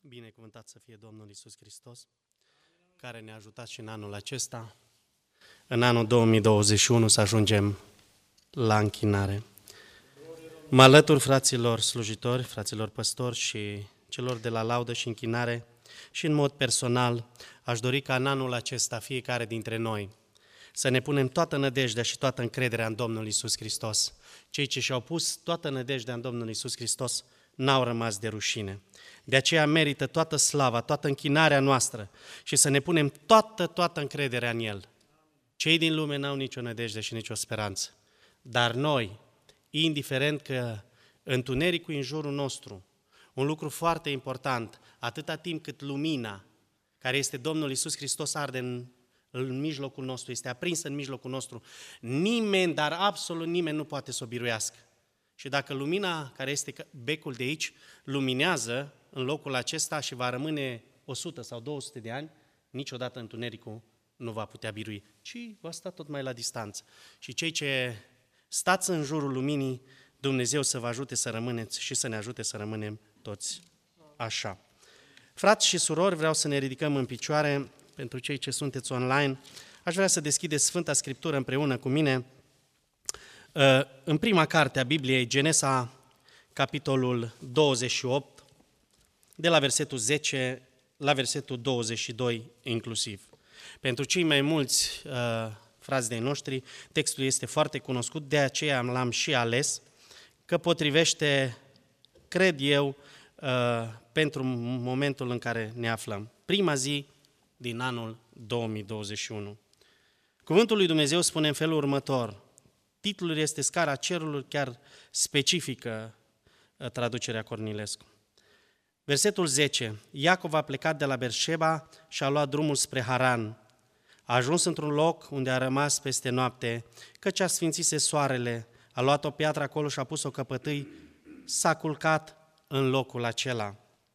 Binecuvântat să fie Domnul Iisus Hristos, care ne-a ajutat și în anul acesta, în anul 2021, să ajungem la închinare. Mă alătur fraților slujitori, fraților păstori și celor de la laudă și închinare și în mod personal aș dori ca în anul acesta fiecare dintre noi să ne punem toată nădejdea și toată încrederea în Domnul Iisus Hristos. Cei ce și-au pus toată nădejdea în Domnul Iisus Hristos n-au rămas de rușine. De aceea merită toată slava, toată închinarea noastră și să ne punem toată încrederea în El. Cei din lume n-au nicio nădejde și nicio speranță. Dar noi, indiferent că întunericul în jurul nostru, un lucru foarte important, atâta timp cât lumina, care este Domnul Iisus Hristos, arde în mijlocul nostru, este aprinsă în mijlocul nostru, nimeni, dar absolut nimeni nu poate să o biruiască. Și dacă lumina care este becul de aici luminează în locul acesta și va rămâne 100 sau 200 de ani, niciodată întunericul nu va putea birui, ci va sta tot mai la distanță. Și cei ce stați în jurul luminii, Dumnezeu să vă ajute să rămâneți și să ne ajute să rămânem toți așa. Frați și surori, vreau să ne ridicăm în picioare. Pentru cei ce sunteți online, aș vrea să deschideți Sfânta Scriptură împreună cu mine în prima carte a Bibliei, Genesa, capitolul 28, de la versetul 10 la versetul 22 inclusiv. Pentru cei mai mulți frați de-ai noștri, textul este foarte cunoscut, de aceea l-am și ales, că potrivește, cred eu, pentru momentul în care ne aflăm. Prima zi din anul 2021. Cuvântul lui Dumnezeu spune în felul următor. Titlul este Scara cerului, chiar specifică traducerea Cornilescu. Versetul 10. Iacov a plecat de la Berșeba și a luat drumul spre Haran. A ajuns într-un loc unde a rămas peste noapte, căci a sfințise soarele, a luat o piatră acolo și a pus-o căpătâi, s-a culcat în locul acela.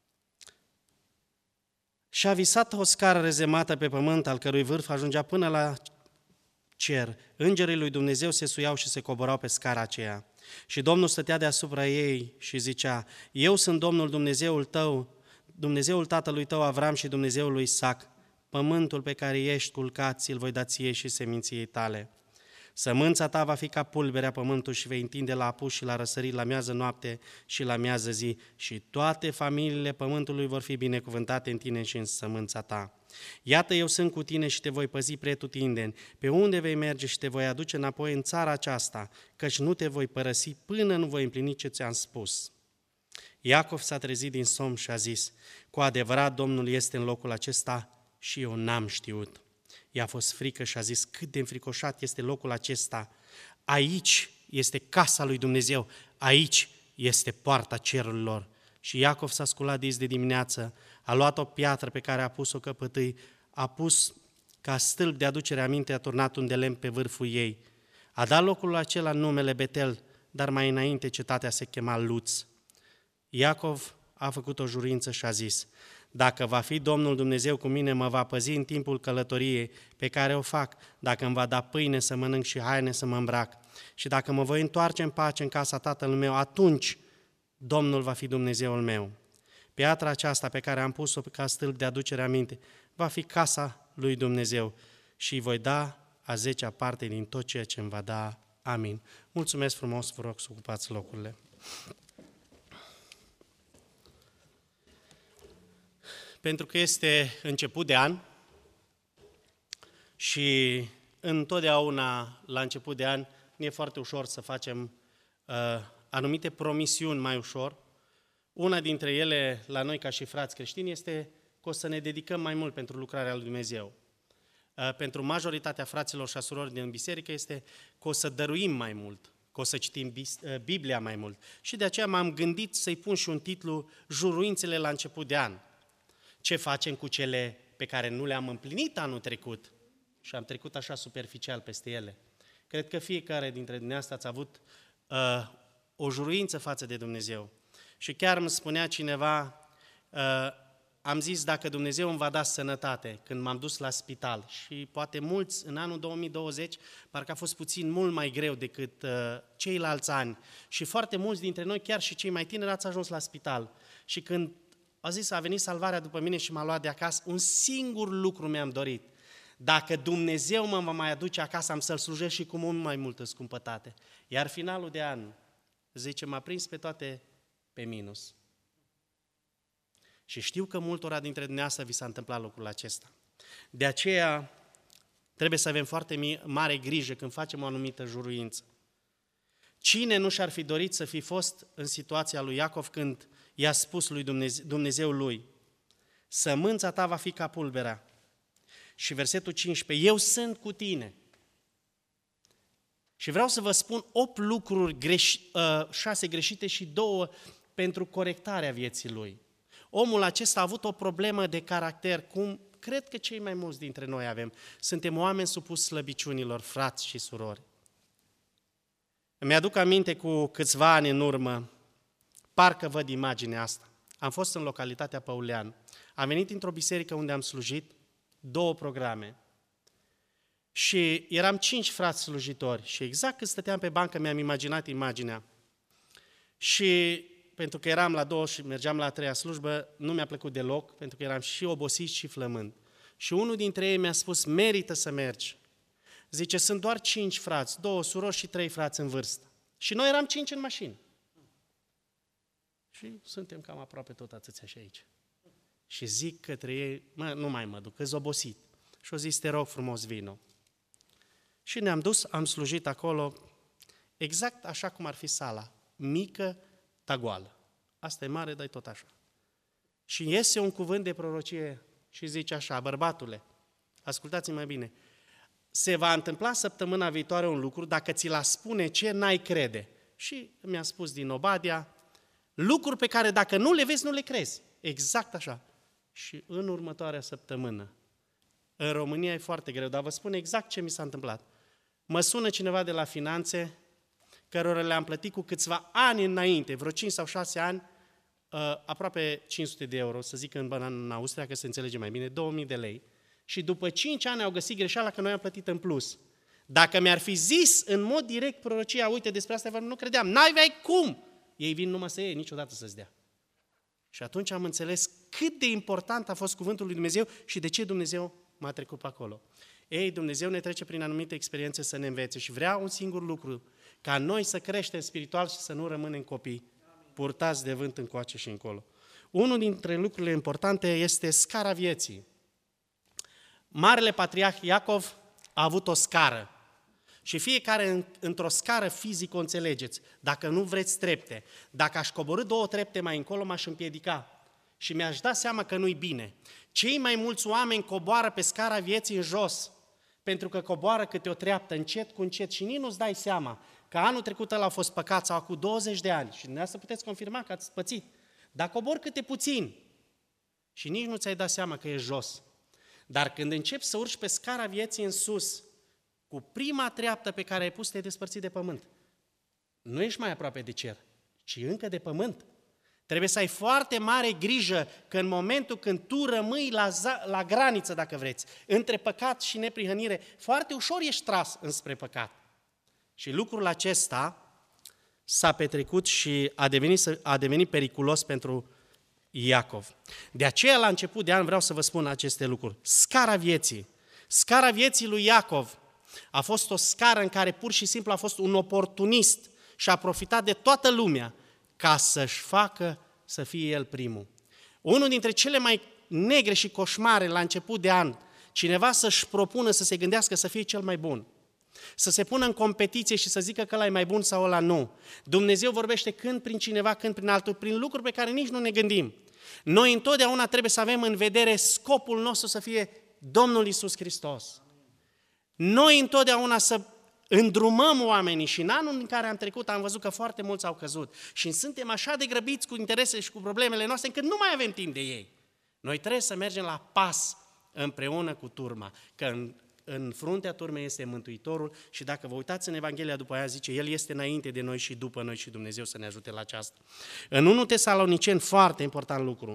Și a visat o scară rezemată pe pământ, al cărui vârf ajungea până la cer. Îngerii lui Dumnezeu se suiau și se coborau pe scara aceea. Și Domnul stătea deasupra ei și zicea, eu sunt Domnul Dumnezeul tău, Dumnezeul tatălui tău Avram și Dumnezeul lui Isaac. Pământul pe care ești culcat, ți-l voi da ție și seminției tale. Sămânța ta va fi ca pulberea pământului și vei întinde la apus și la răsărit, la miază noapte și la miază zi. Și toate familiile pământului vor fi binecuvântate în tine și în sămânța ta. Iată, eu sunt cu tine și te voi păzi pretutindeni, pe unde vei merge și te voi aduce înapoi în țara aceasta, căci nu te voi părăsi până nu voi împlini ce ți-am spus. Iacov s-a trezit din somn și a zis, cu adevărat Domnul este în locul acesta și eu n-am știut. I-a fost frică și a zis, cât de înfricoșat este locul acesta. Aici este casa lui Dumnezeu, aici este poarta cerurilor. Și Iacov s-a sculat de dimineață, a luat o piatră pe care a pus-o căpătâi, a pus ca stâlp de aducere aminte, a turnat un de lemn pe vârful ei. A dat locul acela numele Betel, dar mai înainte cetatea se chema Luț. Iacov a făcut o jurință și a zis, dacă va fi Domnul Dumnezeu cu mine, mă va păzi în timpul călătoriei pe care o fac, dacă îmi va da pâine să mănânc și haine să mă îmbrac. Și dacă mă voi întoarce în pace în casa tatălui meu, atunci Domnul va fi Dumnezeul meu. Piatra aceasta pe care am pus-o ca stâlp de aducere aminte va fi casa lui Dumnezeu și îi voi da a 10-a parte din tot ceea ce îmi va da. Amin. Mulțumesc frumos, vă rog să ocupați locurile. Pentru că este început de an și întotdeauna la început de an ne e foarte ușor să facem anumite promisiuni mai ușor. Una dintre ele, la noi ca și frați creștini, este că o să ne dedicăm mai mult pentru lucrarea lui Dumnezeu. Pentru majoritatea fraților și a surorilor din biserică este că o să dăruim mai mult, că o să citim Biblia mai mult. Și de aceea m-am gândit să-i pun și un titlu, Juruințele la început de an. Ce facem cu cele pe care nu le-am împlinit anul trecut și am trecut așa superficial peste ele? Cred că fiecare dintre dumneavoastră ați avut o juruință față de Dumnezeu. Și chiar îmi spunea cineva, am zis dacă Dumnezeu îmi va da sănătate când m-am dus la spital și poate mulți în anul 2020 parcă a fost puțin mult mai greu decât ceilalți ani și foarte mulți dintre noi, chiar și cei mai tineri, ați ajuns la spital și când a zis, a venit salvarea după mine și m-a luat de acasă, un singur lucru mi-am dorit. Dacă Dumnezeu mă va mai aduce acasă, am să-L slujesc și cu mult mai multă scumpătate. Iar finalul de an, zice, m-a prins pe toate pe minus. Și știu că multora dintre dumneavoastră vi s-a întâmplat lucrul acesta. De aceea trebuie să avem foarte mare grijă când facem o anumită juruință. Cine nu și-ar fi dorit să fi fost în situația lui Iacov când i-a spus lui Dumnezeu lui, sămânța ta va fi ca pulberea. Și versetul 15, eu sunt cu tine. Și vreau să vă spun 8 lucruri, 6 greșite și 2 pentru corectarea vieții lui. Omul acesta a avut o problemă de caracter, cum cred că cei mai mulți dintre noi avem. Suntem oameni supuși slăbiciunilor, frați și surori. Îmi aduc aminte cu câțiva ani în urmă, parcă văd imaginea asta. Am fost în localitatea Păulean. Am venit într-o biserică unde am slujit 2 programe. Și eram 5 frați slujitori și exact când stăteam pe bancă mi-am imaginat imaginea. Și pentru că eram la 2 și mergeam la a 3-a slujbă, nu mi-a plăcut deloc, pentru că eram și obosit și flămând. Și unul dintre ei mi-a spus, merită să mergi. Zice, sunt doar 5 frați, 2 surori și 3 frați în vârstă. Și noi eram 5 în mașină. Și suntem cam aproape tot atâția și aici. Și zic către ei, nu mai mă duc, că-s obosit. Și-o zis, te rog frumos, vino. Și ne-am dus, am slujit acolo, exact așa cum ar fi sala, mică, dar goală. Asta e mare, dar e tot așa. Și iese un cuvânt de prorocie și zice așa, bărbatule, ascultați-mi mai bine, se va întâmpla săptămâna viitoare un lucru, dacă ți-l spune ce, n-ai crede. Și mi-a spus din Obadia, lucruri pe care dacă nu le vezi, nu le crezi. Exact așa. Și în următoarea săptămână, în România e foarte greu, dar vă spun exact ce mi s-a întâmplat. Mă sună cineva de la finanțe, cărora le-am plătit cu câțiva ani înainte, vreo 5 sau 6 ani, aproape 500 de euro, să zic în Austria, că se înțelege mai bine, 2000 de lei. Și după 5 ani au găsit greșeala că noi am plătit în plus. Dacă mi-ar fi zis în mod direct prorocia, uite, despre asta nu credeam, n-ai cum! Ei vin numai să iei, niciodată să-ți dea. Și atunci am înțeles cât de important a fost cuvântul lui Dumnezeu și de ce Dumnezeu m-a trecut pe acolo. Ei, Dumnezeu ne trece prin anumite experiențe să ne învețe și vrea un singur lucru, ca noi să creștem spiritual și să nu rămânem copii, purtați de vânt încoace și încolo. Unul dintre lucrurile importante este scara vieții. Marele patriarh Iacov a avut o scară și fiecare într-o scară fizică o înțelegeți. Dacă nu vreți trepte, dacă aș coborî 2 trepte mai încolo, m-aș împiedica și mi-aș da seama că nu-i bine. Cei mai mulți oameni coboară pe scara vieții în jos, pentru că coboară câte o treaptă, încet cu încet și nici nu-ți dai seama că anul trecut ăla a fost păcat sau acum 20 de ani și dumneavoastră puteți confirma că ați pățit, dar cobori câte puțin și nici nu ți-ai dat seama că e jos. Dar când începi să urci pe scara vieții în sus, cu prima treaptă pe care ai pus, te-ai despărțit de pământ. Nu ești mai aproape de cer, ci încă de pământ. Trebuie să ai foarte mare grijă că în momentul când tu rămâi la graniță, dacă vreți, între păcat și neprihănire, foarte ușor ești tras înspre păcat. Și lucrul acesta s-a petrecut și a devenit periculos pentru Iacov. De aceea, la început de an, vreau să vă spun aceste lucruri. Scara vieții lui Iacov a fost o scară în care pur și simplu a fost un oportunist și a profitat de toată lumea ca să-și facă să fie el primul. Unul dintre cele mai negre și coșmare la început de an, cineva să-și propună să se gândească să fie cel mai bun, să se pună în competiție și să zică că ăla e mai bun sau ăla nu. Dumnezeu vorbește când prin cineva, când prin altul, prin lucruri pe care nici nu ne gândim. Noi întotdeauna trebuie să avem în vedere scopul nostru să fie Domnul Iisus Hristos. Noi întotdeauna să îndrumăm oamenii și în anul în care am trecut am văzut că foarte mulți au căzut și suntem așa de grăbiți cu interesele și cu problemele noastre încât nu mai avem timp de ei. Noi trebuie să mergem la pas împreună cu turma, că în fruntea turmei este Mântuitorul și dacă vă uitați în Evanghelia după aia zice, El este înainte de noi și după noi și Dumnezeu să ne ajute la aceasta. În 1 Tesaloniceni, foarte important lucru,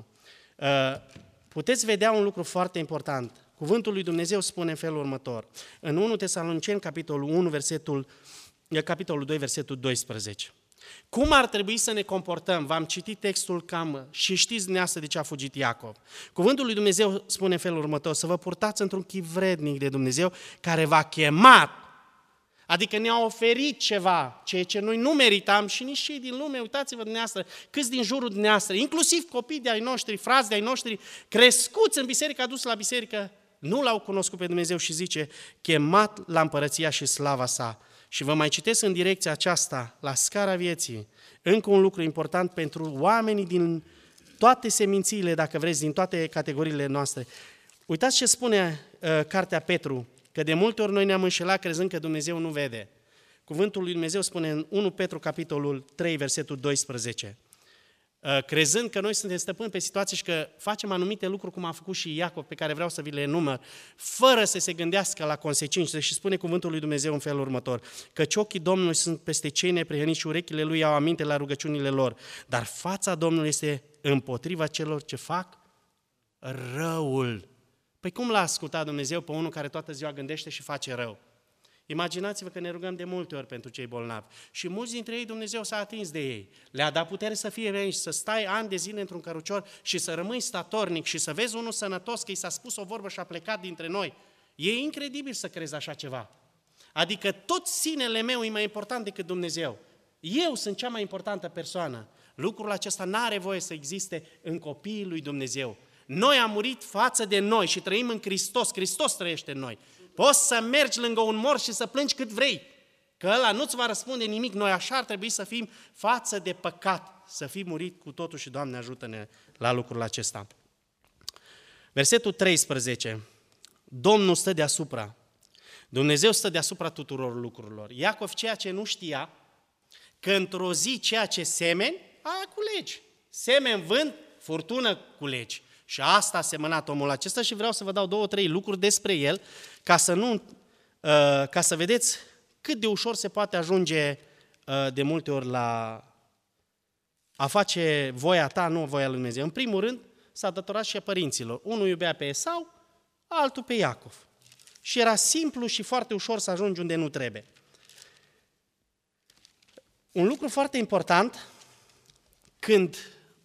puteți vedea un lucru foarte important. Cuvântul lui Dumnezeu spune în felul următor. În 1 Tesaloniceni, capitolul 2, versetul 12. Cum ar trebui să ne comportăm? V-am citit textul cam și știți dumneavoastră de ce a fugit Iacov. Cuvântul lui Dumnezeu spune în felul următor, să vă purtați într-un chip vrednic de Dumnezeu care v-a chemat, adică ne-a oferit ceva, ceea ce noi nu meritam și nici cei din lume, uitați-vă dumneavoastră, câți din jurul dumneavoastră, inclusiv copii de ai noștri, frați de ai noștri, crescuți în biserică, aduși la biserică, nu l-au cunoscut pe Dumnezeu și zice, chemat la împărăția și slava sa. Și vă mai citesc în direcția aceasta, la scara vieții, încă un lucru important pentru oamenii din toate semințiile, dacă vreți, din toate categoriile noastre. Uitați ce spune cartea Petru, că de multe ori noi ne-am înșelat crezând că Dumnezeu nu vede. Cuvântul lui Dumnezeu spune în 1 Petru, capitolul 3, versetul 12, crezând că noi suntem stăpâni pe situație și că facem anumite lucruri, cum a făcut și Iacov, pe care vreau să vi le enumăr, fără să se gândească la consecințe. Și spune cuvântul lui Dumnezeu în felul următor, căci ochii Domnului sunt peste cei neprihăniți și urechile lui au aminte la rugăciunile lor, dar fața Domnului este împotriva celor ce fac răul. Păi cum l-a ascultat Dumnezeu pe unul care toată ziua gândește și face rău? Imaginați-vă că ne rugăm de multe ori pentru cei bolnavi și mulți dintre ei Dumnezeu s-a atins de ei. Le-a dat putere să fie aici, să stai ani de zile într-un cărucior și să rămâi statornic și să vezi unul sănătos că i s-a spus o vorbă și a plecat dintre noi. E incredibil să crezi așa ceva. Adică tot sinele meu e mai important decât Dumnezeu. Eu sunt cea mai importantă persoană. Lucrul acesta n-are voie să existe în copiii lui Dumnezeu. Noi am murit față de noi și trăim în Hristos. Hristos trăiește în noi. Poți să mergi lângă un mort și să plângi cât vrei, că ăla nu-ți va răspunde nimic. Noi așa ar trebui să fim față de păcat, să fim murit cu totul și Doamne ajută-ne la lucrul acesta. Versetul 13. Domnul stă deasupra. Dumnezeu stă deasupra tuturor lucrurilor. Iacov ceea ce nu știa, că într-o zi ceea ce semeni, aia culegi. Semeni vânt, furtună culegi. Și asta a semănat omul acesta și vreau să vă dau 2-3 lucruri despre el, ca să vedeți cât de ușor se poate ajunge de multe ori la a face voia ta, nu voia lui Dumnezeu. În primul rând, s-a datorat și părinților. Unul iubea pe Esau, altul pe Iacov. Și era simplu și foarte ușor să ajungi unde nu trebuie. Un lucru foarte important, când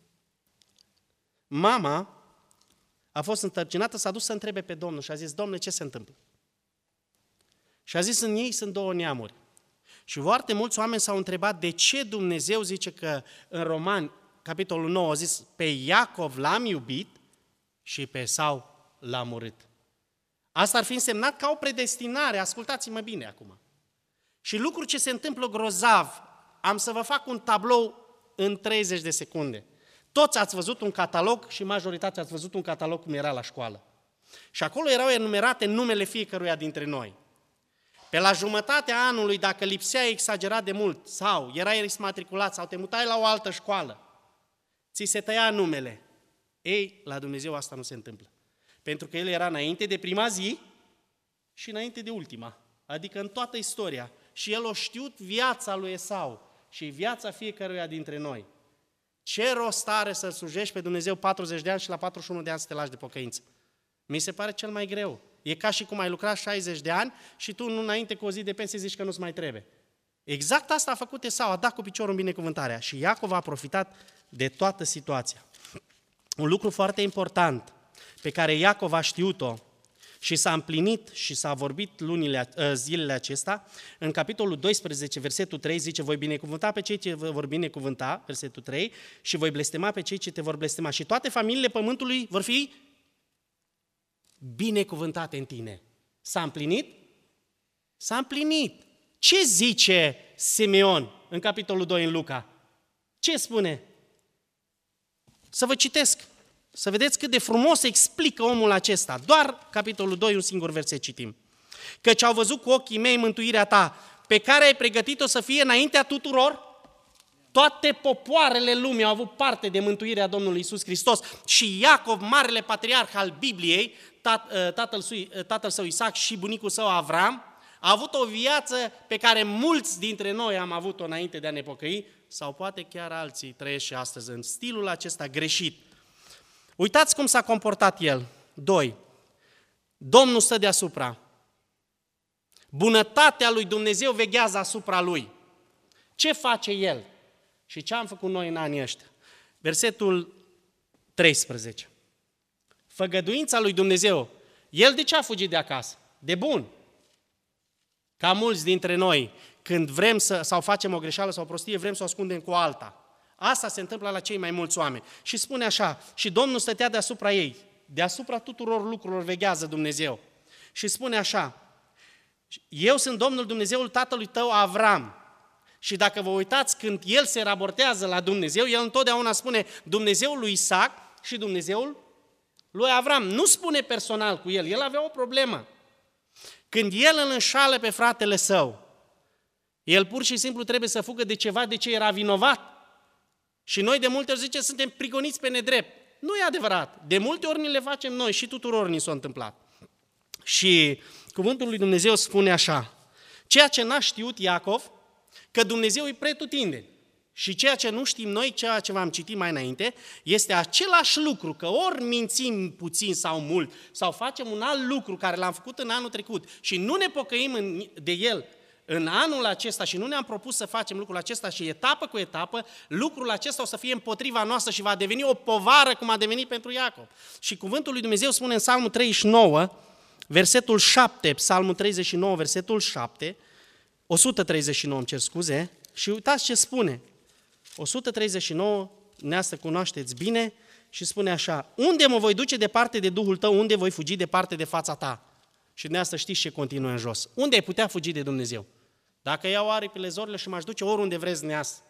mama a fost întărcinată, s-a dus să întrebe pe Domnul și a zis, Domnule, ce se întâmplă? Și a zis, în ei sunt două neamuri. Și foarte mulți oameni s-au întrebat de ce Dumnezeu zice că în Romani, capitolul 9, a zis, pe Iacov l-am iubit și pe Esau l-am urât. Asta ar fi însemnat ca o predestinare, ascultați-mă bine acum. Și lucru ce se întâmplă grozav, am să vă fac un tablou în 30 de secunde. Toți ați văzut un catalog și majoritatea ați văzut un catalog cum era la școală. Și acolo erau enumerate numele fiecăruia dintre noi. Pe la jumătatea anului, dacă lipsea exagerat de mult sau erai exmatriculat sau te mutai la o altă școală, ți se tăia numele. Ei, la Dumnezeu asta nu se întâmplă. Pentru că El era înainte de prima zi și înainte de ultima. Adică în toată istoria. Și El a știut viața lui Esau și viața fiecăruia dintre noi. Ce rost are să slujești pe Dumnezeu 40 de ani și la 41 de ani să te lași de pocăință? Mi se pare cel mai greu. E ca și cum ai lucrat 60 de ani și tu înainte cu o zi de pensie zici că nu-ți mai trebuie. Exact asta a făcut Esau, a dat cu piciorul în binecuvântarea și Iacov a profitat de toată situația. Un lucru foarte important pe care Iacov a știut-o și s-a împlinit și s-a vorbit zilele acestea, în capitolul 12, versetul 3, zice, voi binecuvânta pe cei ce vă vor binecuvânta, versetul 3, și voi blestema pe cei ce te vor blestema. Și toate familiile pământului vor fi binecuvântate în tine. S-a împlinit? S-a împlinit. Ce zice Simeon în capitolul 2 în Luca? Ce spune? Să vă citesc. Să vedeți cât de frumos explică omul acesta. Doar capitolul 2, un singur verset citim. Căci au văzut cu ochii mei mântuirea ta, pe care ai pregătit-o să fie înaintea tuturor. Toate popoarele lumii au avut parte de mântuirea Domnului Iisus Hristos. Și Iacov, marele patriarh al Bibliei, tatăl său Isaac și bunicul său Avram, a avut o viață pe care mulți dintre noi am avut-o înainte de a ne pocăi, sau poate chiar alții trăiesc și astăzi în stilul acesta greșit. Uitați cum s-a comportat el. 2. Domnul stă deasupra. Bunătatea lui Dumnezeu veghează asupra lui. Ce face el? Și ce am făcut noi în anii ăștia? Versetul 13. Făgăduința lui Dumnezeu. El de ce a fugit de acasă? De bun. Ca mulți dintre noi, când vrem sau facem o greșeală sau o prostie, vrem să o ascundem cu alta. Asta se întâmplă la cei mai mulți oameni. Și spune așa, și Domnul stătea deasupra ei, deasupra tuturor lucrurilor veghează Dumnezeu. Și spune așa, eu sunt Domnul Dumnezeul tatălui tău Avram. Și dacă vă uitați, când el se raportează la Dumnezeu, el întotdeauna spune Dumnezeul lui Isaac și Dumnezeul lui Avram. Nu spune personal cu el, el avea o problemă. Când el îl înșală pe fratele său, el pur și simplu trebuie să fugă de ceva de ce era vinovat. Și noi de multe ori zice, suntem prigoniți pe nedrept. Nu e adevărat. De multe ori ni le facem noi și tuturor ni s-a întâmplat. Și cuvântul lui Dumnezeu spune așa, ceea ce n-a știut Iacov, că Dumnezeu e pretutindeni. Și ceea ce nu știm noi, ceea ce v-am citit mai înainte, este același lucru, că ori mințim puțin sau mult, sau facem un alt lucru care l-am făcut în anul trecut și nu ne pocăim de el în anul acesta și nu ne-am propus să facem lucrul acesta și etapă cu etapă, lucrul acesta o să fie împotriva noastră și va deveni o povară cum a devenit pentru Iacov. Și cuvântul lui Dumnezeu spune în Psalmul 39, versetul 7, Psalmul 39, versetul 7, 139, îmi cer scuze, și uitați ce spune. 139, neastră cunoașteți bine, și spune așa, unde mă voi duce departe de Duhul tău, unde voi fugi departe de fața ta? Și dumneavoastră știți ce continuă în jos. Unde ai putea fugi de Dumnezeu? Dacă iau aripile, zorile și m-aș duce oriunde vreți dumneavoastră,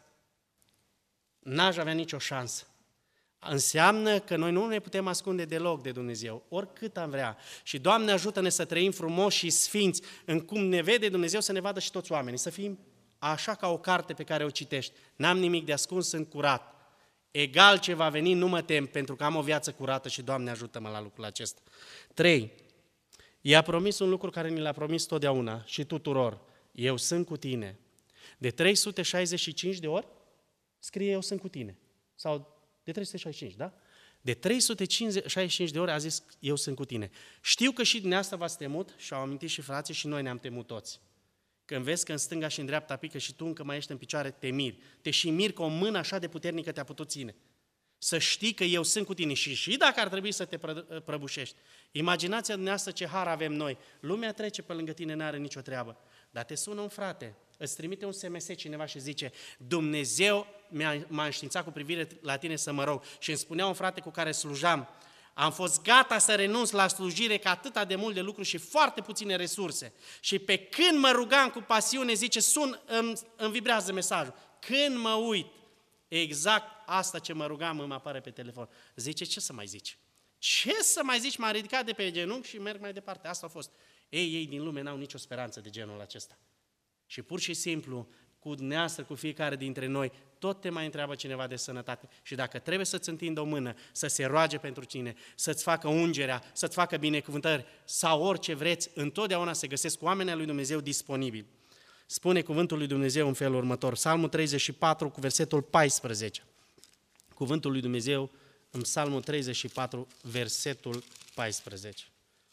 n-aș avea nicio șansă. Înseamnă că noi nu ne putem ascunde deloc de Dumnezeu, oricât am vrea. Și Doamne ajută-ne să trăim frumos și sfinți, în cum ne vede Dumnezeu să ne vadă și toți oamenii, să fim așa ca o carte pe care o citești. N-am nimic de ascuns, sunt curat. Egal ce va veni, nu mă tem, pentru că am o viață curată și Doamne ajută-mă la lucrul acesta. 3. I-a promis un lucru care ni l-a promis totdeauna și tuturor. Eu sunt cu tine. De 365 de ori scrie eu sunt cu tine. Sau de 365, da? De 365 de ori a zis eu sunt cu tine. Știu că și dumneavoastră v-ați temut și au amintit și frații și noi ne-am temut toți. Când vezi că în stânga și în dreapta pică și tu încă mai ești în picioare, te miri. Te și miri că o mână așa de puternică te-a putut ține. Să știi că eu sunt cu tine și dacă ar trebui să te prăbușești. Imaginați-vă dumneavoastră ce har avem noi. Lumea trece pe lângă tine, n-are nicio treabă. Dar te sună un frate, îți trimite un SMS cineva și zice Dumnezeu m-a înștiințat cu privire la tine să mă rog. Și îmi spunea un frate cu care slujam, am fost gata să renunț la slujire că atâta de mult de lucru și foarte puține resurse. Și pe când mă rugam cu pasiune, zice, îmi vibrează mesajul. Când mă uit, exact asta ce mă rugam îmi apare pe telefon. Zice, ce să mai zici? Ce să mai zici? M-am ridicat de pe genunchi și merg mai departe. Asta a fost. Ei din lume n-au nicio speranță de genul acesta. Și pur și simplu, cu dumneavoastră, cu fiecare dintre noi, tot te mai întreabă cineva de sănătate. Și dacă trebuie să-ți întindă o mână, să se roage pentru tine, să-ți facă ungerea, să-ți facă binecuvântări sau orice vreți, întotdeauna se găsesc oamenii lui Dumnezeu disponibili. Spune cuvântul lui Dumnezeu în felul următor, Psalmul 34 cu versetul 14. Cuvântul lui Dumnezeu în Psalmul 34, versetul 14.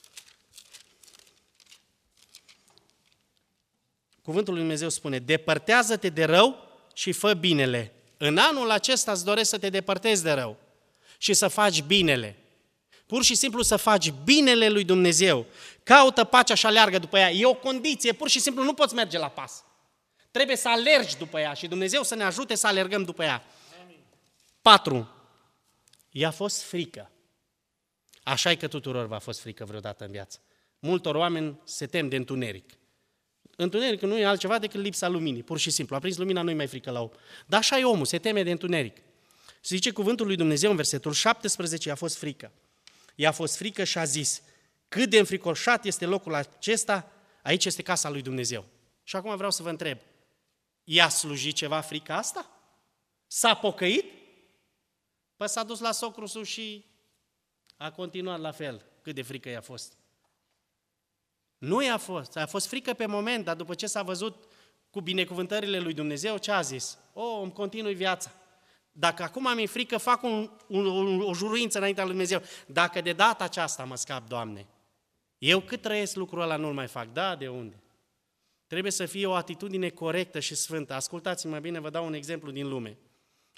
Cuvântul lui Dumnezeu spune, depărtează-te de rău și fă binele. În anul acesta îți doresc să te depărtezi de rău și să faci binele. Pur și simplu să faci binele lui Dumnezeu. Caută pacea și aleargă după ea. E o condiție, pur și simplu nu poți merge la pas. Trebuie să alergi după ea și Dumnezeu să ne ajute să alergăm după ea. 4. I-a fost frică. Așa-i că tuturor v-a fost frică vreodată în viață. Multor oameni se tem de întuneric. Întunericul nu e altceva decât lipsa luminii, pur și simplu. A prins lumina, nu-i mai frică la om. Dar așa e omul, se teme de întuneric. Se zice cuvântul lui Dumnezeu în versetul 17, i-a fost frică. I-a fost frică și a zis, cât de înfricoșat este locul acesta, aici este casa lui Dumnezeu. Și acum vreau să vă întreb, i-a slujit ceva frica asta? S-a pocăit? Păi s-a dus la socru sus și a continuat la fel, cât de frică i-a fost. Nu i-a fost, a fost frică pe moment, dar după ce s-a văzut cu binecuvântările lui Dumnezeu, ce a zis? Îmi continui viața. Dacă acum mi-e frică, fac o juruință înaintea lui Dumnezeu. Dacă de data aceasta mă scap, Doamne, eu cât trăiesc lucrul ăla nu-l mai fac. Da, de unde? Trebuie să fie o atitudine corectă și sfântă. Ascultați-mă bine, vă dau un exemplu din lume.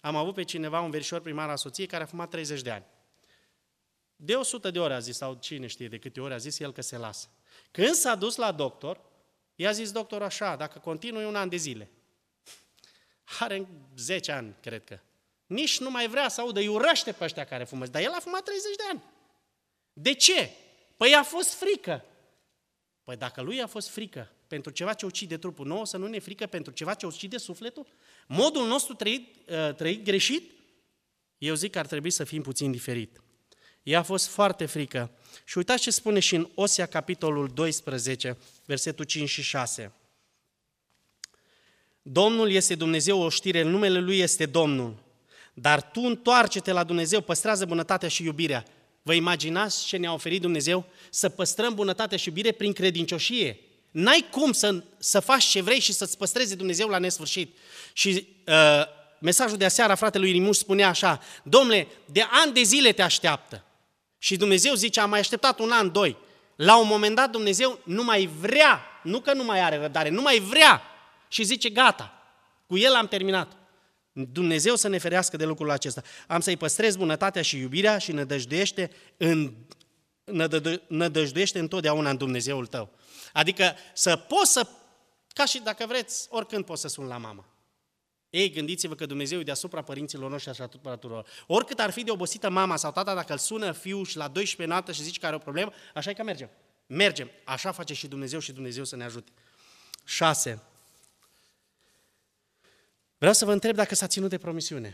Am avut pe cineva, un verișor primar la soție, care a fumat 30 de ani. De 100 de ore a zis, sau cine știe de câte ore a zis el că se lasă. Când s-a dus la doctor, i-a zis doctorul așa, dacă continui 1 an de zile. Are 10 ani, cred că. Nici nu mai vrea să audă, îi urăște pe ăștia care fumă. Dar el a fumat 30 de ani. De ce? Păi a fost frică. Păi dacă lui a fost frică pentru ceva ce ucide trupul, nouă să nu ne frică pentru ceva ce ucide sufletul? Modul nostru trăit greșit? Eu zic că ar trebui să fim puțin diferit. Ea a fost foarte frică. Și uitați ce spune și în Osea, capitolul 12, versetul 5 și 6. Domnul este Dumnezeu, o știre, numele Lui este Domnul. Dar tu întoarce-te la Dumnezeu, păstrează bunătatea și iubirea. Vă imaginați ce ne-a oferit Dumnezeu? Să păstrăm bunătatea și iubire prin credincioșie. N-ai cum să faci ce vrei și să-ți păstrezi Dumnezeu la nesfârșit. Și mesajul de aseară a fratelui Rimuș spunea așa: Domnule, de ani de zile te așteaptă. Și Dumnezeu zice, am mai așteptat 1 an, 2. La un moment dat Dumnezeu nu mai vrea, nu că nu mai are răbdare, nu mai vrea. Și zice, gata, cu El am terminat. Dumnezeu să ne ferească de lucrul acesta. Am să-i păstrez bunătatea și iubirea și nădăjduiește întotdeauna în Dumnezeul tău. Adică să poți să, ca și dacă vreți, oricând poți să suni la mama. Ei, gândiți-vă că Dumnezeu e deasupra părinților noștri și asupra tuturor. Oricât ar fi de obosită mama sau tata, dacă îl sună fiul și la 12 noapte și zice că are o problemă, așa e că mergem. Mergem. Așa face și Dumnezeu să ne ajute. 6. Vreau să vă întreb dacă s-a ținut de promisiune.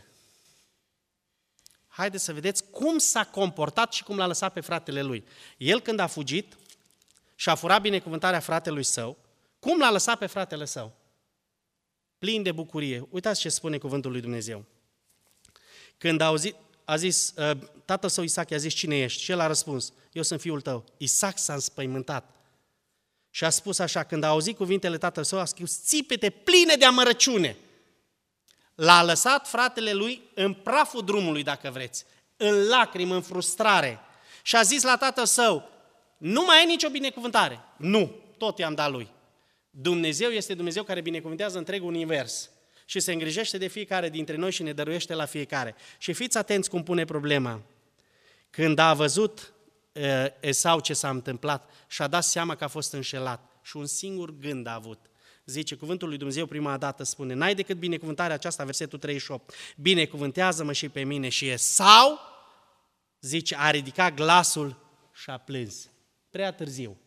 Haideți să vedeți cum s-a comportat și cum l-a lăsat pe fratele lui. El când a fugit și a furat binecuvântarea fratelui său, cum l-a lăsat pe fratele său? Plin de bucurie. Uitați ce spune cuvântul lui Dumnezeu. Când a zis, tatăl său Isaac i-a zis, cine ești? Și el a răspuns, eu sunt fiul tău. Isaac s-a înspăimântat și a spus așa, când a auzit cuvintele tatăl său, a scris țipete pline de amărăciune. L-a lăsat fratele lui în praful drumului, dacă vreți, în lacrimi, în frustrare. Și a zis la tatăl său, nu mai ai nicio binecuvântare. Nu, tot i-am dat lui. Dumnezeu este Dumnezeu care binecuvântează întregul univers și se îngrijește de fiecare dintre noi și ne dăruiește la fiecare. Și fiți atenți cum pune problema. Când a văzut Esau ce s-a întâmplat și-a dat seama că a fost înșelat și un singur gând a avut. Zice, cuvântul lui Dumnezeu prima dată spune, n-ai decât binecuvântarea aceasta, versetul 38, binecuvântează-mă și pe mine. Și Esau, zice, a ridicat glasul și a plâns. Prea târziu.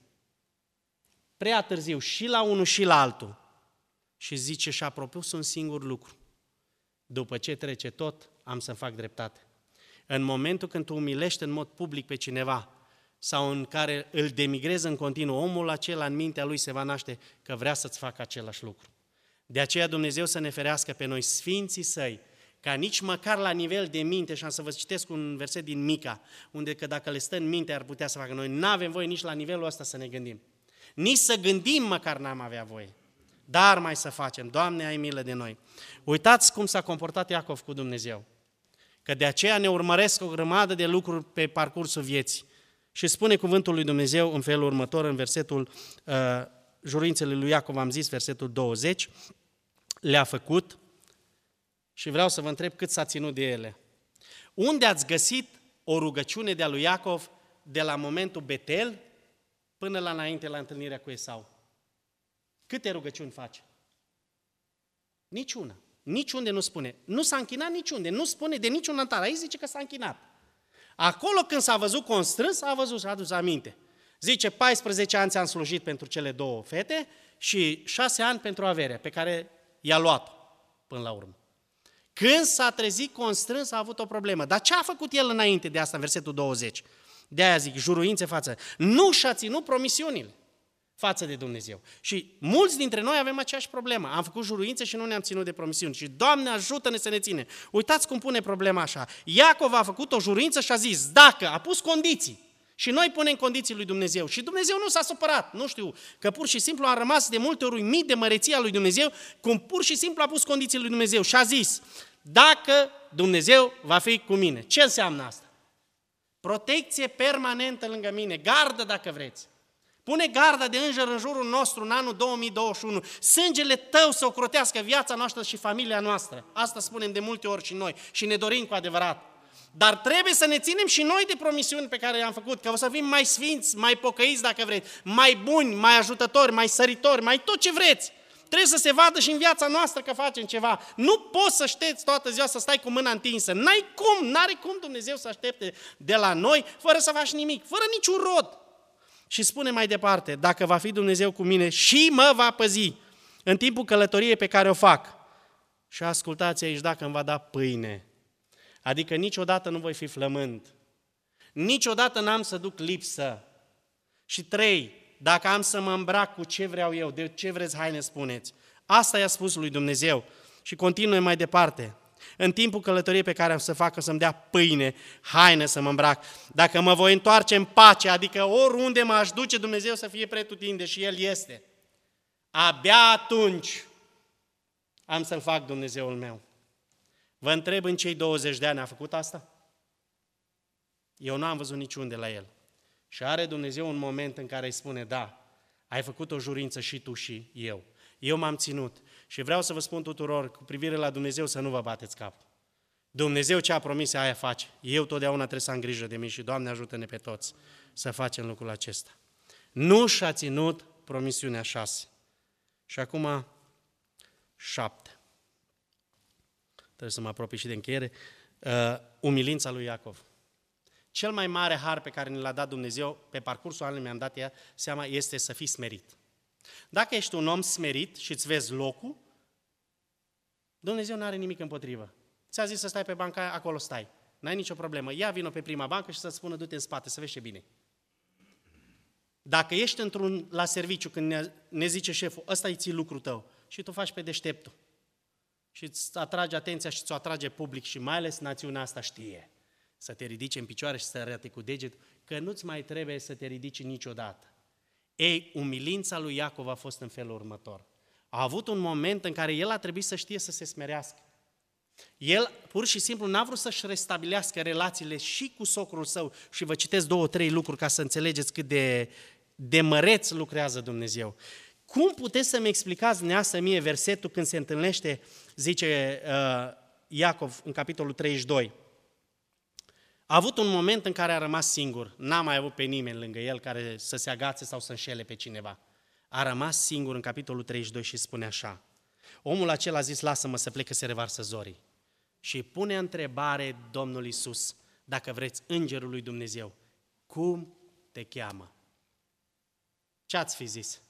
Prea târziu, și la unul și la altul. Și zice, și-a propus un singur lucru. După ce trece tot, am să-mi fac dreptate. În momentul când tu umilești în mod public pe cineva sau în care îl demigrezi în continuu, omul acela în mintea lui se va naște că vrea să-ți facă același lucru. De aceea Dumnezeu să ne ferească pe noi, sfinții săi, ca nici măcar la nivel de minte, și am să vă citesc un verset din Mica, unde că dacă le stă în minte ar putea să facă. Noi n-avem voie nici la nivelul ăsta să ne gândim. Nici să gândim măcar n-am avea voie. Dar mai să facem. Doamne, ai milă de noi. Uitați cum s-a comportat Iacov cu Dumnezeu. Că de aceea ne urmăresc o grămadă de lucruri pe parcursul vieții. Și spune cuvântul lui Dumnezeu în felul următor, în versetul Juruințele lui Iacov, am zis, versetul 20, le-a făcut și vreau să vă întreb cât s-a ținut de ele. Unde ați găsit o rugăciune de-a lui Iacov de la momentul Betel până la înainte la întâlnirea cu Esau? Câte rugăciuni face? Niciuna. Niciunde nu spune. Nu s-a închinat niciunde. Nu spune de niciun altar. Aici zice că s-a închinat. Acolo când s-a văzut constrâns, a văzut și a adus aminte. Zice, 14 ani ți-am slujit pentru cele 2 fete și 6 ani pentru averea pe care i-a luat până la urmă. Când s-a trezit constrâns, a avut o problemă. Dar ce a făcut el înainte de asta, în versetul 20? De-aia zic, juruințe față. Nu și-a ținut promisiunile față de Dumnezeu. Și mulți dintre noi avem aceeași problemă. Am făcut juruințe și nu ne-am ținut de promisiuni. Și Doamne, ajută-ne să ne ținem. Uitați cum pune problema așa. Iacov a făcut o juruință și a zis, dacă, a pus condiții. Și noi punem condiții lui Dumnezeu. Și Dumnezeu nu s-a supărat. Nu știu, că pur și simplu a rămas de multe ori uimit de măreția lui Dumnezeu, cum pur și simplu a pus condiții lui Dumnezeu. Și a zis, dacă Dumnezeu va fi cu mine. Ce înseamnă asta? Protecție permanentă lângă mine, gardă dacă vreți. Pune garda de înger în jurul nostru în anul 2021. Sângele tău să ocrotească viața noastră și familia noastră. Asta spunem de multe ori și noi și ne dorim cu adevărat. Dar trebuie să ne ținem și noi de promisiuni pe care le-am făcut, că o să fim mai sfinți, mai pocăiți dacă vreți, mai buni, mai ajutători, mai săritori, mai tot ce vreți. Trebuie să se vadă și în viața noastră că facem ceva. Nu poți să aștepți toată ziua să stai cu mâna întinsă. N-are cum Dumnezeu să aștepte de la noi fără să faci nimic, fără niciun rod. Și spune mai departe, dacă va fi Dumnezeu cu mine și mă va păzi în timpul călătoriei pe care o fac. Și ascultați aici, dacă îmi va da pâine. Adică niciodată nu voi fi flămând. Niciodată n-am să duc lipsă. Și 3, dacă am să mă îmbrac cu ce vreau eu, de ce vreți haine spuneți. Asta i-a spus lui Dumnezeu. Și continuă mai departe. În timpul călătoriei pe care am să facă să-mi dea pâine, haine să mă îmbrac. Dacă mă voi întoarce în pace, adică oriunde m-aș duce, Dumnezeu să fie pretutinde și El este. Abia atunci am să-L fac Dumnezeul meu. Vă întreb, în cei 20 de ani a făcut asta? Eu nu am văzut niciunde la El. Și are Dumnezeu un moment în care îi spune, da, ai făcut o jurință și tu și eu. Eu m-am ținut. Și vreau să vă spun tuturor, cu privire la Dumnezeu, să nu vă bateți capul. Dumnezeu ce a promis, aia face. Eu totdeauna trebuie să am grijă de mine și Doamne ajută-ne pe toți să facem lucrul acesta. Nu și-a ținut promisiunea 6. Și acum 7. Trebuie să mă apropii și de încheiere. Umilința lui Iacov. Cel mai mare har pe care ne l-a dat Dumnezeu, pe parcursul anului mi-am dat seama, este să fii smerit. Dacă ești un om smerit și îți vezi locul, Dumnezeu nu are nimic împotrivă. Ți-a zis să stai pe banca aia, acolo stai. N-ai nicio problemă. Ia vină pe prima bancă și să-ți spună, du-te în spate, să vezi ce bine. Dacă ești la serviciu, când ne zice șeful, ăsta e ții lucrul tău și tu faci pe deșteptul și îți atrage atenția și ți-o atrage public și mai ales națiunea asta știe să te ridici în picioare și să arate cu deget că nu-ți mai trebuie să te ridici niciodată. Ei, umilința lui Iacov a fost în felul următor. A avut un moment în care el a trebuit să știe să se smerească. El pur și simplu n-a vrut să-și restabilească relațiile și cu socrul său și vă citesc 2-3 lucruri ca să înțelegeți cât de măreț lucrează Dumnezeu. Cum puteți să-mi explicați dumneavoastră mie versetul când se întâlnește, zice Iacov în capitolul 32, a avut un moment în care a rămas singur, n-a mai avut pe nimeni lângă el care să se agațe sau să înșele pe cineva. A rămas singur în capitolul 32 și spune așa, omul acela a zis, lasă-mă să plec că se revarsă zorii. Și pune întrebare Domnul Iisus, dacă vreți, Îngerul lui Dumnezeu, cum te cheamă? Ce ați fi zis?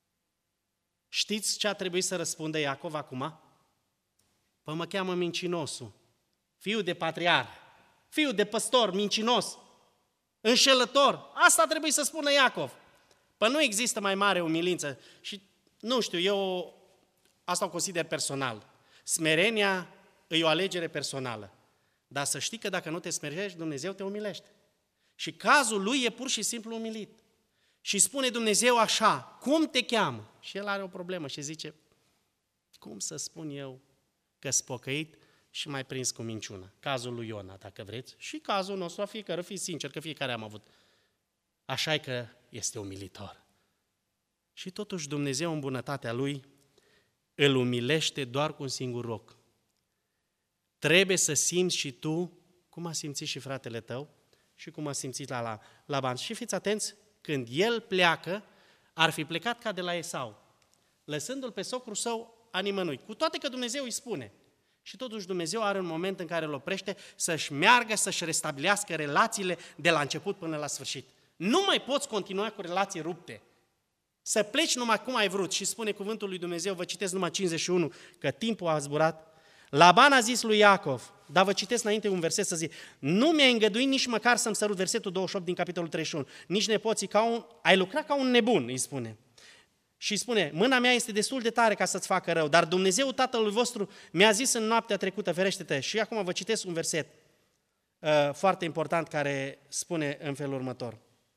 Știți ce a trebuit să răspundă Iacov acum? Păi mă cheamă mincinosul, fiul de patriarh, fiul de păstor, mincinos, înșelător. Asta trebuie să spună Iacov. Păi nu există mai mare umilință. Și nu știu, eu asta o consider personal. Smerenia e o alegere personală. Dar să știi că dacă nu te smerești, Dumnezeu te umilește. Și cazul lui e pur și simplu umilit. Și spune Dumnezeu așa, cum te cheamă? Și el are o problemă și zice, cum să spun eu că-s pocăit și mai prins cu minciună? Cazul lui Iona, dacă vreți, și cazul nostru, a fiecare, fi sincer, că fiecare am avut. Așa e că este umilitor. Și totuși Dumnezeu în bunătatea Lui îl umilește doar cu un singur rog. Trebuie să simți și tu cum a simțit și fratele tău și cum a simțit la Laban. Și fiți atenți, când el pleacă, ar fi plecat ca de la Esau, lăsându-l pe socrul său a nimănui. Cu toate că Dumnezeu îi spune. Și totuși Dumnezeu are un moment în care îl oprește să-și meargă, să-și restabilească relațiile de la început până la sfârșit. Nu mai poți continua cu relații rupte. Să pleci numai cum ai vrut. Și spune cuvântul lui Dumnezeu, vă citesc numai 51, că timpul a zburat. Laban a zis lui Iacov, dar vă citesc înainte un verset să zic, nu mi-ai îngăduit nici măcar să-mi sărut, versetul 28 din capitolul 31, nici nepoții ai lucrat ca un nebun, îi spune. Și spune, mâna mea este destul de tare ca să-ți facă rău, dar Dumnezeu Tatălui vostru mi-a zis în noaptea trecută, ferește-te. Și acum vă citesc un verset foarte important care spune în felul următor.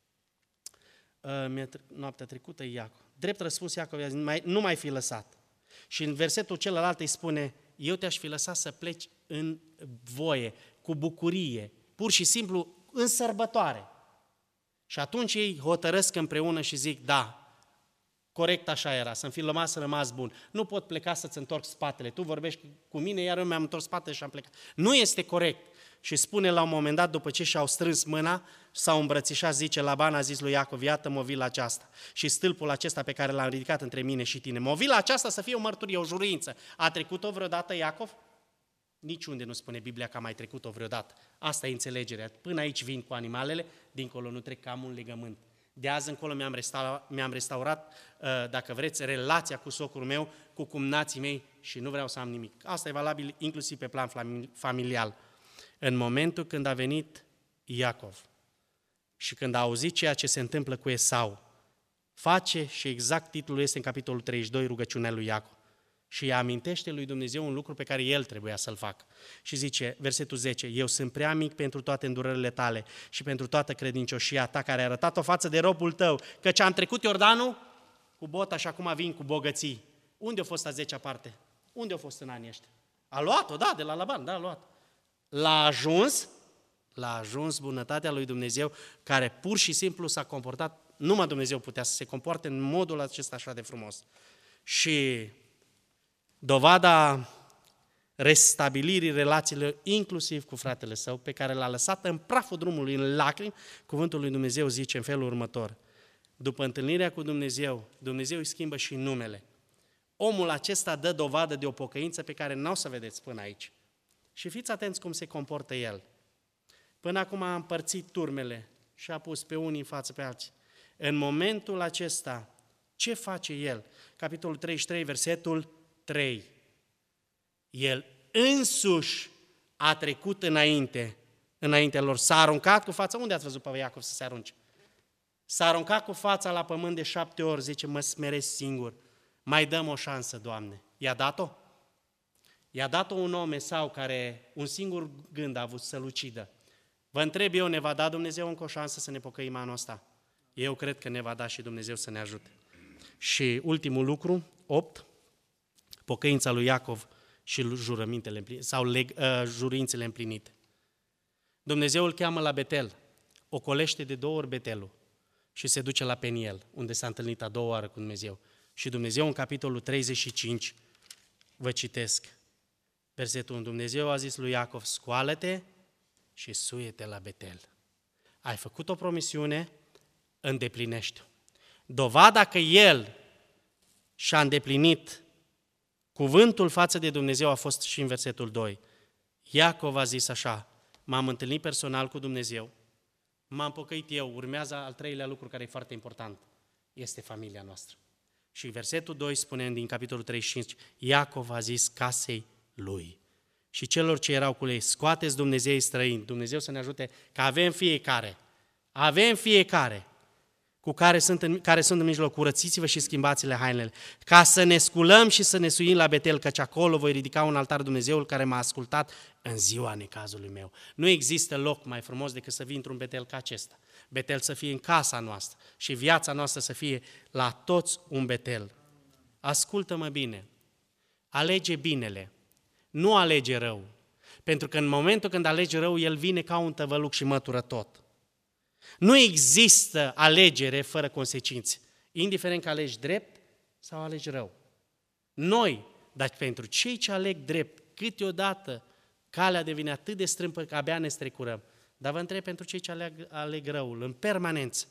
Noaptea trecută Iacov. Drept răspuns Iacov i-a zis, nu mai fi lăsat. Și în versetul celălalt îi spune, eu te-aș fi lăsat să pleci în voie, cu bucurie, pur și simplu în sărbătoare. Și atunci ei hotărăsc împreună și zic, da, corect așa era, să-mi fi rămas bun. Nu pot pleca să-ți întorc spatele. Tu vorbești cu mine, iar eu mi-am întors spatele și am plecat. Nu este corect. Și spune la un moment dat, după ce și-au strâns mâna, s-au îmbrățișat, zice, Laban a zis lui Iacov, iată-mă vila aceasta și stâlpul acesta pe care l-am ridicat între mine și tine. Mă vila aceasta să fie o mărturie, o juruință. A trecut-o vreodată Iacov? Niciunde nu spune Biblia că a mai trecut-o vreodată. Asta e înțelegerea. Până aici vin cu animalele, dincolo nu trec, că am un legământ. De azi încolo mi-am restaurat, dacă vreți, relația cu socrul meu, cu cumnații mei și nu vreau să am nimic. Asta e valabil inclusiv pe plan familial. În momentul când a venit Iacov și când a auzit ceea ce se întâmplă cu Esau, face, și exact titlul este în capitolul 32, rugăciunea lui Iacov, și îi amintește lui Dumnezeu un lucru pe care el trebuia să-l facă. Și zice, versetul 10, eu sunt prea mic pentru toate îndurările tale și pentru toată credincioșia ta care a arătat o față de robul tău, căci am trecut Iordanul cu bota și acum vin cu bogății. Unde a fost a 10-a parte? Unde a fost în anii ăștia? A luat-o, da, de la Laban, da, a luat. L-a ajuns bunătatea lui Dumnezeu, care pur și simplu s-a comportat, numai Dumnezeu putea să se comporte în modul acesta așa de frumos. Și dovada restabilirii relațiilor, inclusiv cu fratele său, pe care l-a lăsat în praful drumului, în lacrimi, cuvântul lui Dumnezeu zice în felul următor. După întâlnirea cu Dumnezeu, Dumnezeu îi schimbă și numele. Omul acesta dă dovadă de o pocăință pe care n-o să vedeți până aici. Și fiți atenți cum se comportă el. Până acum a împărțit turmele și a pus pe unii în față pe alții. În momentul acesta, ce face el? Capitolul 33, versetul 3. El însuși a trecut înaintea lor. S-a aruncat cu fața. Unde ați văzut pe Iacov să se arunce? S-a aruncat cu fața la pământ de 7 ori, zice, mă smeresc singur. Mai dăm o șansă, Doamne. I-a dat-o? I-a dat-o un om, Esau, care un singur gând a avut, să-l ucidă. Vă întreb eu, ne va da Dumnezeu încă o șansă să ne pocăim anul ăsta? Eu cred că ne va da și Dumnezeu să ne ajute. Și ultimul lucru, 8, pocăința lui Iacov și jurămintele împlinite, sau jurințele împlinite. Dumnezeu îl cheamă la Betel, ocolește de 2 ori Betelul și se duce la Peniel, unde s-a întâlnit a 2 oară cu Dumnezeu. Și Dumnezeu în capitolul 35, vă citesc, versetul 1, Dumnezeu a zis lui Iacov, scoală-te și suie-te la Betel. Ai făcut o promisiune, îndeplinește-o. Dovada că el și-a îndeplinit cuvântul față de Dumnezeu a fost și în versetul 2. Iacov a zis așa, m-am întâlnit personal cu Dumnezeu, m-am pocăit eu, urmează al 3-lea lucru care e foarte important, este familia noastră. Și versetul 2 spune din capitolul 35, Iacov a zis casei lui și celor ce erau cu ei, scoateți Dumnezeii străini, Dumnezeu să ne ajute, că avem fiecare care sunt în mijloc, curățiți-vă și schimbați-le hainele, ca să ne sculăm și să ne suim la Betel, căci acolo voi ridica un altar Dumnezeul care m-a ascultat în ziua necazului meu. Nu există loc mai frumos decât să vii într-un Betel ca acesta. Betel să fie în casa noastră și viața noastră să fie la toți un Betel. Ascultă-mă bine, alege binele, nu alege rău, pentru că în momentul când alegi rău, el vine ca un tăvăluc și mătură tot. Nu există alegere fără consecințe, indiferent că alegi drept sau alegi rău. Noi, dar pentru cei ce aleg drept, câteodată calea devine atât de strâmpă că abia ne strecurăm. Dar vă întreb pentru cei ce aleg răul, în permanență.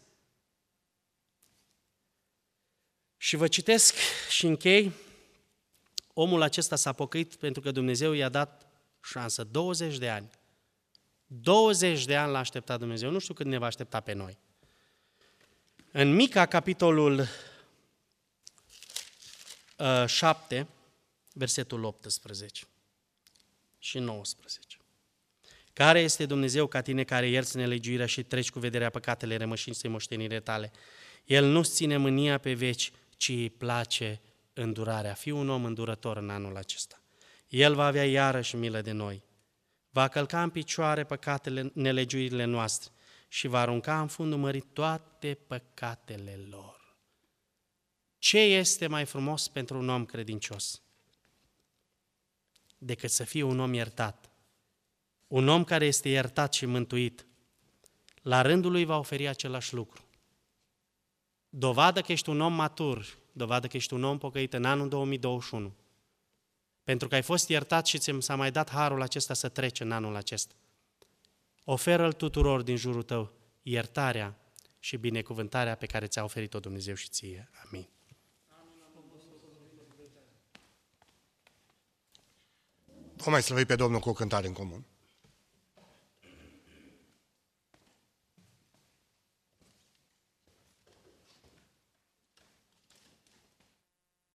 Și vă citesc și închei, omul acesta s-a pocăit pentru că Dumnezeu i-a dat șansă, 20 de ani. 20 de ani l-a așteptat Dumnezeu, nu știu cât ne va aștepta pe noi. În Mica, capitolul 7, versetul 18 și 19. Care este Dumnezeu ca tine care ierți nelegiuirea și treci cu vederea păcatele rămășinței moștenirile tale? El nu-ți ține mânia pe veci, ci îi place îndurarea. Fii un om îndurător în anul acesta. El va avea iarăși milă de noi. Va călca în picioare păcatele, nelegiuirile noastre și va arunca în fundul mării toate păcatele lor. Ce este mai frumos pentru un om credincios decât să fie un om iertat? Un om care este iertat și mântuit la rândul lui va oferi același lucru. Dovadă că ești un om matur, dovadă că ești un om pocăit în anul 2021, pentru că ai fost iertat și ți s-a mai dat harul acesta să treci în anul acesta. Oferă-l tuturor din jurul tău iertarea și binecuvântarea pe care ți-a oferit-o Dumnezeu și ție. Amin. Vom mai slăvi pe Domnul cu o cântare în comun.